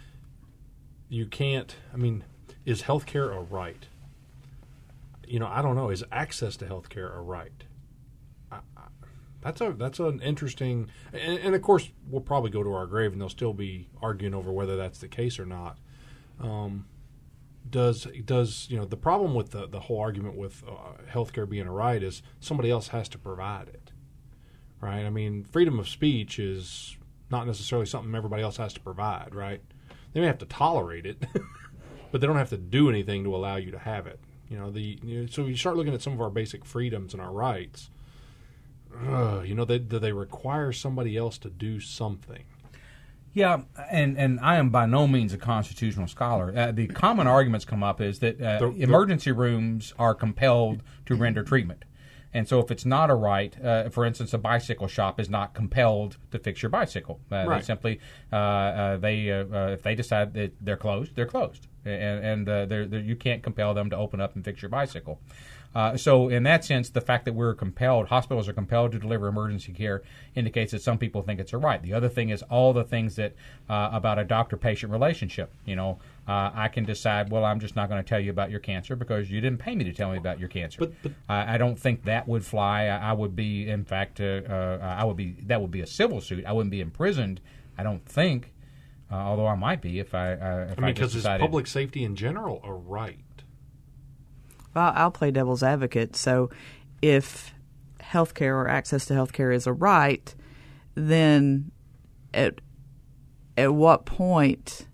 you can't. I mean, is health care a right? You know, I don't know. Is access to health care a right? I, I, that's a that's an interesting. And, and of course, we'll probably go to our grave, and they'll still be arguing over whether that's the case or not. Um, Does does you know the problem with the, the whole argument with uh, healthcare being a right is somebody else has to provide it, right? I mean, freedom of speech is not necessarily something everybody else has to provide, right? They may have to tolerate it, but they don't have to do anything to allow you to have it. You know, the you know, so you start looking at some of our basic freedoms and our rights. Uh, you know, they, do they require somebody else to do something? Yeah, and, and I am by no means a constitutional scholar. Uh, the common arguments come up is that uh, The- the- emergency rooms are compelled to render treatment. And so if it's not a right, uh, for instance, a bicycle shop is not compelled to fix your bicycle. Uh, They Right. simply, uh, uh, they uh, uh, if they decide that they're closed, they're closed. And, and uh, they're, they're, you can't compel them to open up and fix your bicycle. Uh, so in that sense, the fact that we're compelled, hospitals are compelled to deliver emergency care indicates that some people think it's a right. The other thing is all the things that uh, about a doctor-patient relationship. You know, uh, I can decide, well, I'm just not going to tell you about your cancer because you didn't pay me to tell me about your cancer. But- but- I, I don't think that would fly. I, I would be, in fact, uh, uh, I would be. That would be a civil suit. I wouldn't be imprisoned. I don't think, uh, although I might be if I. Uh, if I I, mean, just because is decided, public safety in general a right? Well, I'll play devil's advocate. So if healthcare or access to healthcare is a right, then at at what point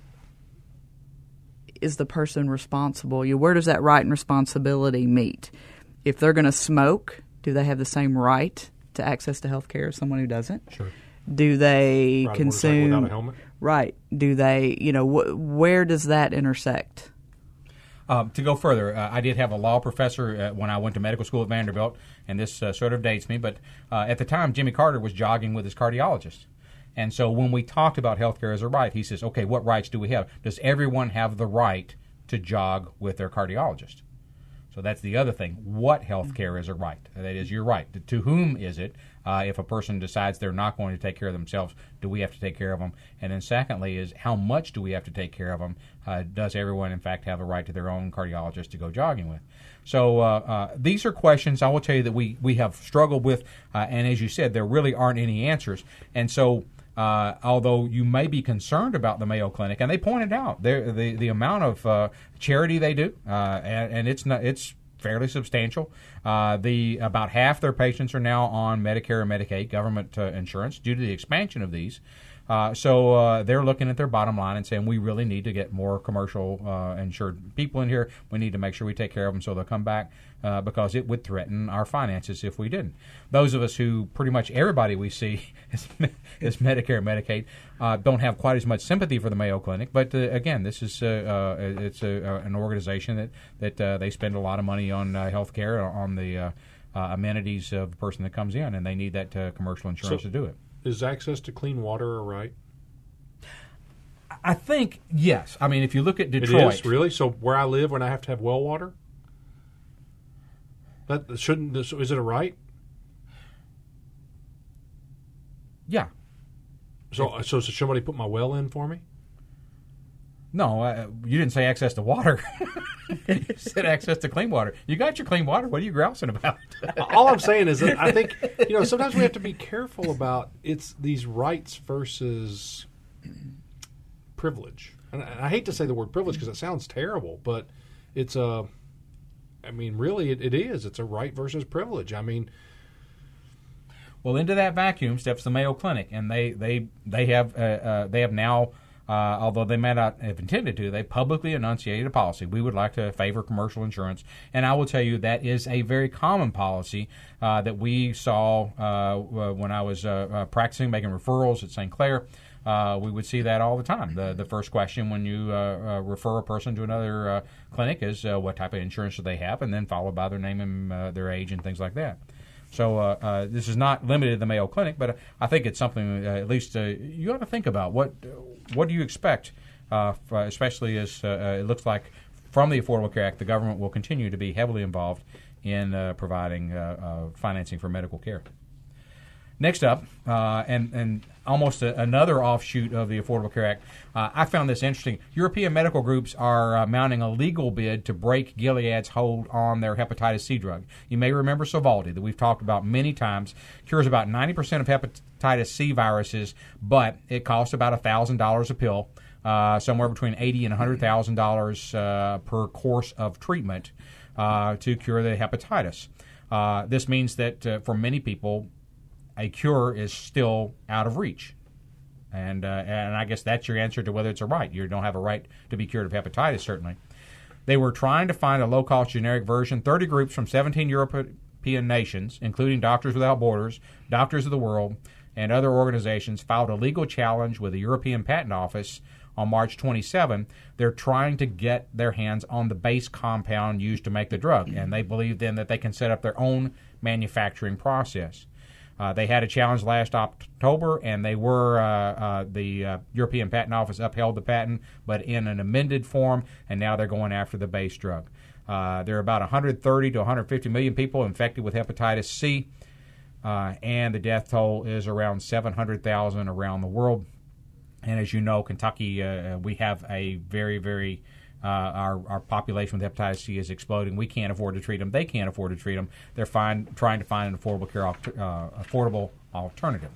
is the person responsible? You, where does that right and responsibility meet? If they're going to smoke, do they have the same right to access to healthcare as someone who doesn't? Sure. Do they Ride a motorcycle consume without a helmet? Right? Do they? You know, wh- where does that intersect? Um, to go further, uh, I did have a law professor uh, when I went to medical school at Vanderbilt, and this uh, sort of dates me, but uh, at the time, Jimmy Carter was jogging with his cardiologist. And so when we talked about healthcare as a right, he says, okay, what rights do we have? Does everyone have the right to jog with their cardiologist? So that's the other thing. What health care is a right? That is, you're right. To whom is it? Uh, if a person decides they're not going to take care of themselves, do we have to take care of them? And then secondly is, how much do we have to take care of them? Uh, does everyone, in fact, have a right to their own cardiologist to go jogging with? So uh, uh, these are questions I will tell you that we, we have struggled with. Uh, and as you said, there really aren't any answers. And so Uh, although you may be concerned about the Mayo Clinic, and they pointed out the the amount of uh, charity they do, uh, and, and it's not it's fairly substantial. Uh, the about half their patients are now on Medicare and Medicaid government uh, insurance due to the expansion of these. Uh, so uh, they're looking at their bottom line and saying, we really need to get more commercial uh, insured people in here. We need to make sure we take care of them so they'll come back uh, because it would threaten our finances if we didn't. Those of us who pretty much everybody we see is, is Medicare and Medicaid uh, don't have quite as much sympathy for the Mayo Clinic. But uh, again, this is uh, uh, it's a, uh, an organization that, that uh, they spend a lot of money on uh, health care, on the uh, uh, amenities of the person that comes in, and they need that uh, commercial insurance So- to do it. Is access to clean water a right? I think, yes. I mean, if you look at It Detroit. is, really? So where I live, when I have to have well water? That shouldn't, is it a right? Yeah. So, so should somebody put my well in for me? No, uh, you didn't say access to water. You said access to clean water. You got your clean water. What are you grousing about? All I'm saying is that I think, you know, sometimes we have to be careful about it's these rights versus privilege. And I, I hate to say the word privilege because it sounds terrible, but it's a, I mean, really it, it is. It's a right versus privilege. I mean, Well, into that vacuum steps the Mayo Clinic, and they they they have uh, uh, they have now, uh, although they may not have intended to, they publicly enunciated a policy. We would like to favor commercial insurance, and I will tell you that is a very common policy uh, that we saw uh, when I was uh, uh, practicing, making referrals at Saint Clair. Uh, we would see that all the time. The the first question when you uh, uh, refer a person to another uh, clinic is uh, what type of insurance do they have, and then followed by their name and uh, their age and things like that. So uh, uh, this is not limited to the Mayo Clinic, but I think it's something uh, at least uh, you ought to think about. What what do you expect, uh, for, especially as uh, uh, it looks like from the Affordable Care Act, the government will continue to be heavily involved in uh, providing uh, uh, financing for medical care. Next up, uh, and, and almost a, another offshoot of the Affordable Care Act, uh, I found this interesting. European medical groups are uh, mounting a legal bid to break Gilead's hold on their hepatitis C drug. You may remember Sovaldi, that we've talked about many times, cures about ninety percent of hepatitis C viruses, but it costs about one thousand dollars a pill, uh, somewhere between eighty thousand dollars and one hundred thousand dollars uh, per course of treatment uh, to cure the hepatitis. Uh, this means that uh, for many people, a cure is still out of reach. And uh, and I guess that's your answer to whether it's a right. You don't have a right to be cured of hepatitis, certainly. They were trying to find a low-cost generic version. thirty groups from seventeen European nations, including Doctors Without Borders, Doctors of the World, and other organizations, filed a legal challenge with the European Patent Office on March twenty-seventh. They're trying to get their hands on the base compound used to make the drug, and they believe then that they can set up their own manufacturing process. Uh, they had a challenge last October, and they were uh, uh, the uh, European Patent Office upheld the patent, but in an amended form, and now they're going after the base drug. Uh, there are about one hundred thirty to one hundred fifty million people infected with hepatitis C, uh, and the death toll is around seven hundred thousand around the world. And as you know, Kentucky, uh, we have a very, very Uh, our, our population with hepatitis C is exploding. We can't afford to treat them. They can't afford to treat them. They're find, trying to find an affordable care, uh, affordable alternative.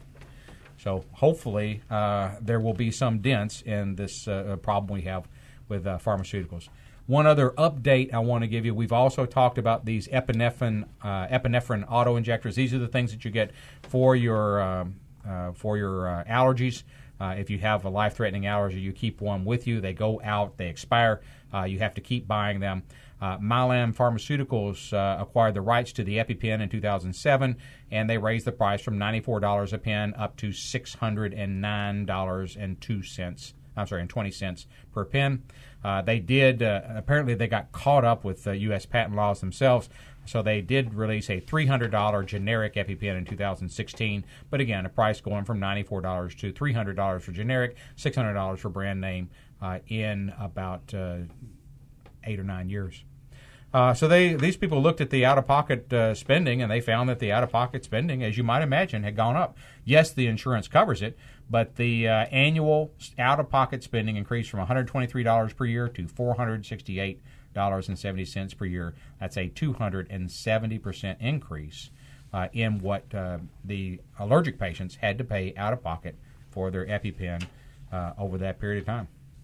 So hopefully uh, there will be some dents in this uh, problem we have with uh, pharmaceuticals. One other update I want to give you, we've also talked about these epinephrine, uh, epinephrine auto-injectors. These are the things that you get for your, um, uh, for your uh, allergies. Uh, if you have a life-threatening allergy, you keep one with you. They go out, they expire. Uh, you have to keep buying them. Uh, Mylan Pharmaceuticals uh, acquired the rights to the EpiPen in two thousand seven, and they raised the price from ninety-four dollars a pen up to six hundred nine dollars and two cents. I'm sorry, and twenty cents per pen. Uh, they did, uh, apparently they got caught up with uh, U S patent laws themselves, so they did release a three hundred dollars generic EpiPen in two thousand sixteen, but again, a price going from ninety-four dollars to three hundred dollars for generic, six hundred dollars for brand name uh, in about uh, eight or nine years. Uh, so they these people looked at the out-of-pocket uh, spending, and they found that the out-of-pocket spending, as you might imagine, had gone up. Yes, the insurance covers it, but the uh, annual out-of-pocket spending increased from one hundred twenty-three dollars per year to four hundred sixty-eight dollars and seventy cents per year. That's a two hundred seventy percent increase uh, in what uh, the allergic patients had to pay out-of-pocket for their EpiPen uh, over that period of time.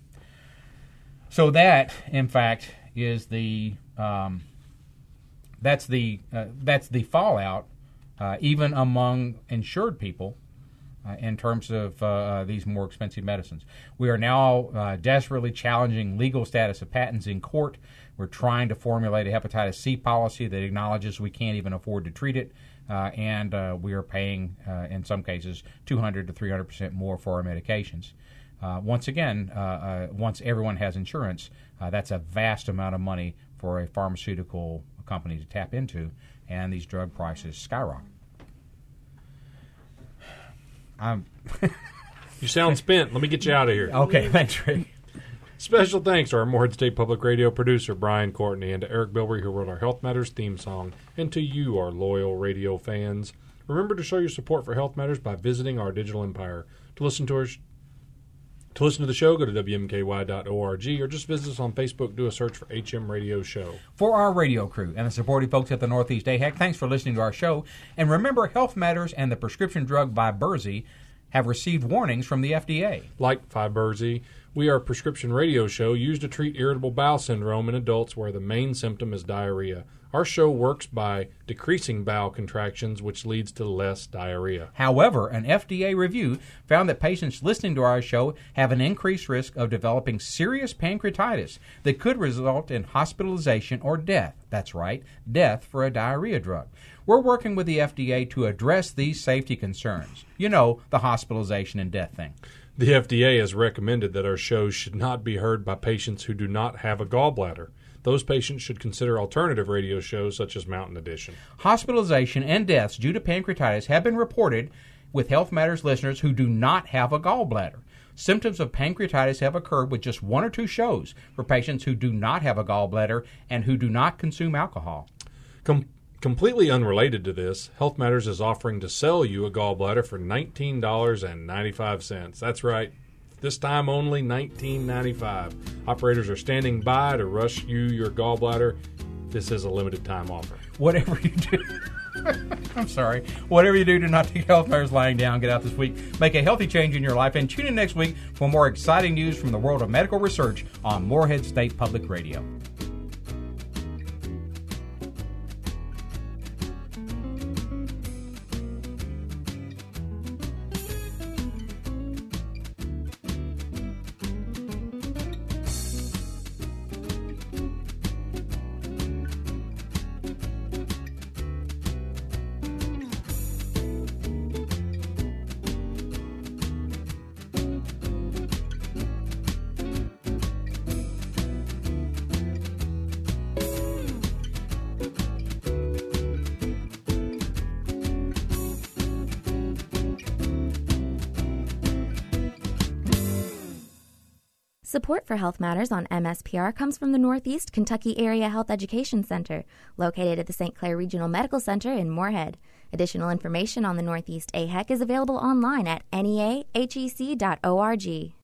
So that, in fact, is the um, that's the uh, that's the fallout, uh, even among insured people, uh, in terms of uh, these more expensive medicines. We are now uh, desperately challenging legal status of patents in court. We're trying to formulate a hepatitis C policy that acknowledges we can't even afford to treat it, uh, and uh, we are paying, uh, in some cases, two hundred to three hundred percent more for our medications. Uh, once again, uh, uh, once everyone has insurance, uh, that's a vast amount of money for a pharmaceutical company to tap into, and these drug prices skyrocket. I'm You sound spent. Let me get you out of here. Okay, thanks, Rick. Special thanks to our Morehead State Public Radio producer, Brian Courtney, and to Eric Bilbrey, who wrote our Health Matters theme song, and to you, our loyal radio fans. Remember to show your support for Health Matters by visiting our digital empire. To listen to our sh- To listen to the show, go to W M K Y dot org or just visit us on Facebook. Do a search for H M Radio Show. For our radio crew and the supportive folks at the Northeast A H E C, thanks for listening to our show. And remember, Health Matters and the prescription drug Vyberzi have received warnings from the F D A. Like Vyberzi, we are a prescription radio show used to treat irritable bowel syndrome in adults where the main symptom is diarrhea. Our show works by decreasing bowel contractions, which leads to less diarrhea. However, an F D A review found that patients listening to our show have an increased risk of developing serious pancreatitis that could result in hospitalization or death. That's right, death for a diarrhea drug. We're working with the F D A to address these safety concerns. You know, the hospitalization and death thing. The F D A has recommended that our shows should not be heard by patients who do not have a gallbladder. Those patients should consider alternative radio shows such as Mountain Edition. Hospitalization and deaths due to pancreatitis have been reported with Health Matters listeners who do not have a gallbladder. Symptoms of pancreatitis have occurred with just one or two shows for patients who do not have a gallbladder and who do not consume alcohol. Com- completely unrelated to this, Health Matters is offering to sell you a gallbladder for nineteen dollars and ninety-five cents. That's right. This time only nineteen dollars and ninety-five cents. Operators are standing by to rush you your gallbladder. This is a limited time offer. Whatever you do. I'm sorry. Whatever you do, do not take Health Matters lying down. Get out this week. Make a healthy change in your life. And tune in next week for more exciting news from the world of medical research on Morehead State Public Radio. Support for Health Matters on M S P R comes from the Northeast Kentucky Area Health Education Center, located at the Saint Clair Regional Medical Center in Morehead. Additional information on the Northeast A H E C is available online at N E A H E C dot org.